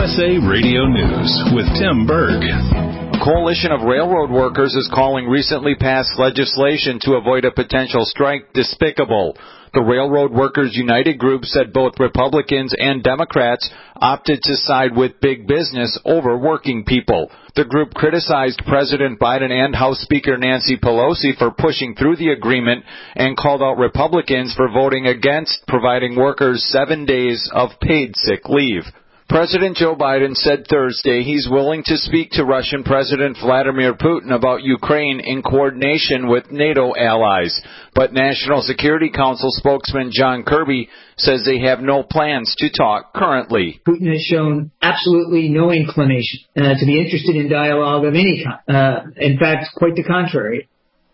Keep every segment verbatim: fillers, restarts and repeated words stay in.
S A Radio News with Tim Berg. A coalition of railroad workers is calling recently passed legislation to avoid a potential strike despicable. The Railroad Workers United group said both Republicans and Democrats opted to side with big business over working people. The group criticized President Biden and House Speaker Nancy Pelosi for pushing through the agreement and called out Republicans for voting against providing workers seven days of paid sick leave. President Joe Biden said Thursday he's willing to speak to Russian President Vladimir Putin about Ukraine in coordination with NATO allies. But National Security Council spokesman John Kirby says they have no plans to talk currently. Putin has shown absolutely no inclination uh, to be interested in dialogue of any kind. Uh, in fact, quite the contrary.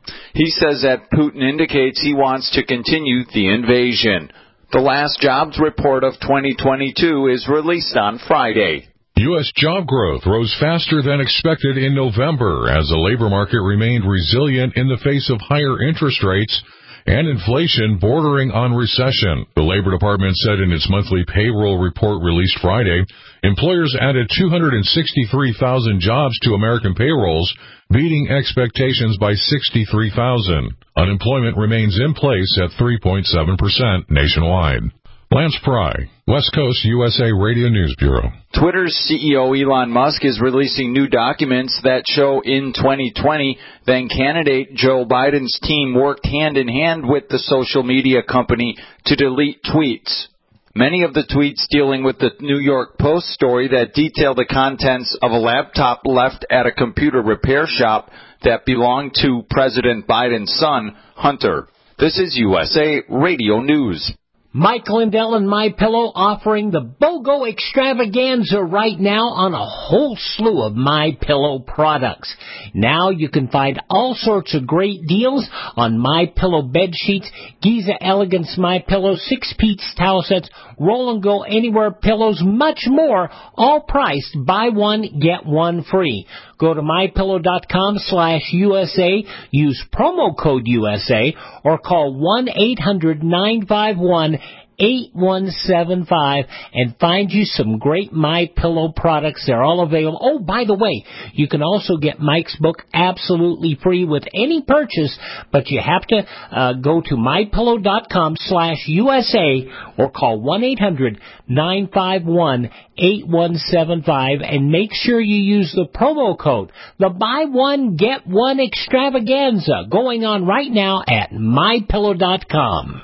He says that Putin indicates he wants to continue the invasion. The last jobs report of twenty twenty-two is released on Friday. U S job growth rose faster than expected in November as the labor market remained resilient in the face of higher interest rates and inflation bordering on recession. The Labor Department said in its monthly payroll report released Friday, employers added two hundred sixty-three thousand jobs to American payrolls, beating expectations by sixty-three thousand. Unemployment remains in place at three point seven percent nationwide. Lance Pry, West Coast U S A Radio News Bureau. Twitter's C E O Elon Musk is releasing new documents that show in twenty twenty, then candidate Joe Biden's team worked hand-in-hand with the social media company to delete tweets. Many of the tweets dealing with the New York Post story that detail the contents of a laptop left at a computer repair shop that belonged to President Biden's son, Hunter. This is U S A Radio News. Mike Lindell and MyPillow offering the BOGO extravaganza right now on a whole slew of MyPillow products. Now you can find all sorts of great deals on MyPillow bed sheets, Giza Elegance MyPillow, six-piece towel sets, Roll and Go Anywhere pillows, much more, all priced buy one, get one free. Go to MyPillow.com slash USA, use promo code U S A, or call one eight hundred nine five one eight one seven five and find you some great MyPillow products. They're all available. Oh, by the way, you can also get Mike's book absolutely free with any purchase, but you have to uh, go to MyPillow.com slash USA or call one eight hundred nine five one eight one seven five and make sure you use the promo code, the buy one, get one extravaganza, going on right now at My Pillow dot com.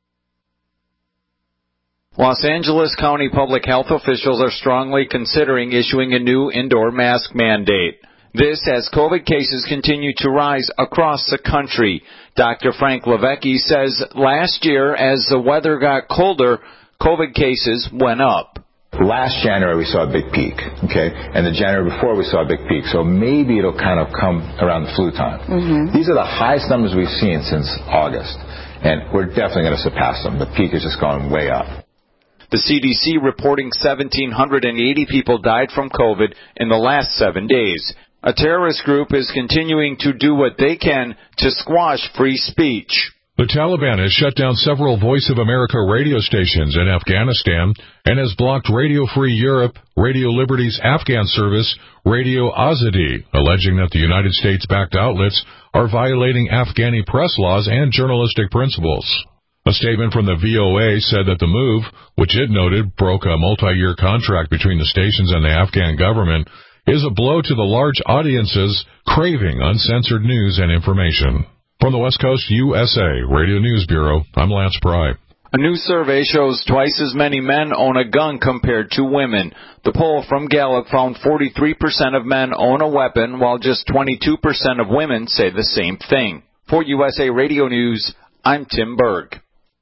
Los Angeles County public health officials are strongly considering issuing a new indoor mask mandate. This as COVID cases continue to rise across the country. Doctor Frank Levesque says last year, as the weather got colder, COVID cases went up. Last January we saw a big peak, okay, and the January before we saw a big peak, so maybe it'll kind of come around the flu time. Mm-hmm. These are the highest numbers we've seen since August, and we're definitely going to surpass them. The peak is just going way up. The C D C reporting one thousand seven hundred eighty people died from COVID in the last seven days. A terrorist group is continuing to do what they can to squash free speech. The Taliban has shut down several Voice of America radio stations in Afghanistan and has blocked Radio Free Europe, Radio Liberty's Afghan service, Radio Azadi, alleging that the United States-backed outlets are violating Afghani press laws and journalistic principles. A statement from the V O A said that the move, which it noted broke a multi-year contract between the stations and the Afghan government, is a blow to the large audiences craving uncensored news and information. From the West Coast U S A Radio News Bureau, I'm Lance Pry. A new survey shows twice as many men own a gun compared to women. The poll from Gallup found forty-three percent of men own a weapon, while just twenty-two percent of women say the same thing. For U S A Radio News, I'm Tim Berg.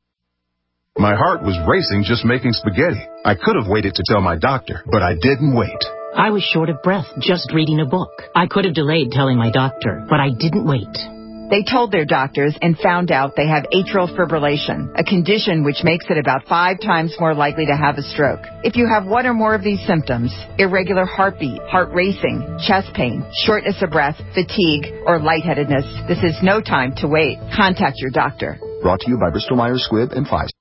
My heart was racing just making spaghetti. I could have waited to tell my doctor, but I didn't wait. I was short of breath just reading a book. I could have delayed telling my doctor, but I didn't wait. They told their doctors and found out they have atrial fibrillation, a condition which makes it about five times more likely to have a stroke. If you have one or more of these symptoms, irregular heartbeat, heart racing, chest pain, shortness of breath, fatigue, or lightheadedness, this is no time to wait. Contact your doctor. Brought to you by Bristol Myers Squibb and Pfizer.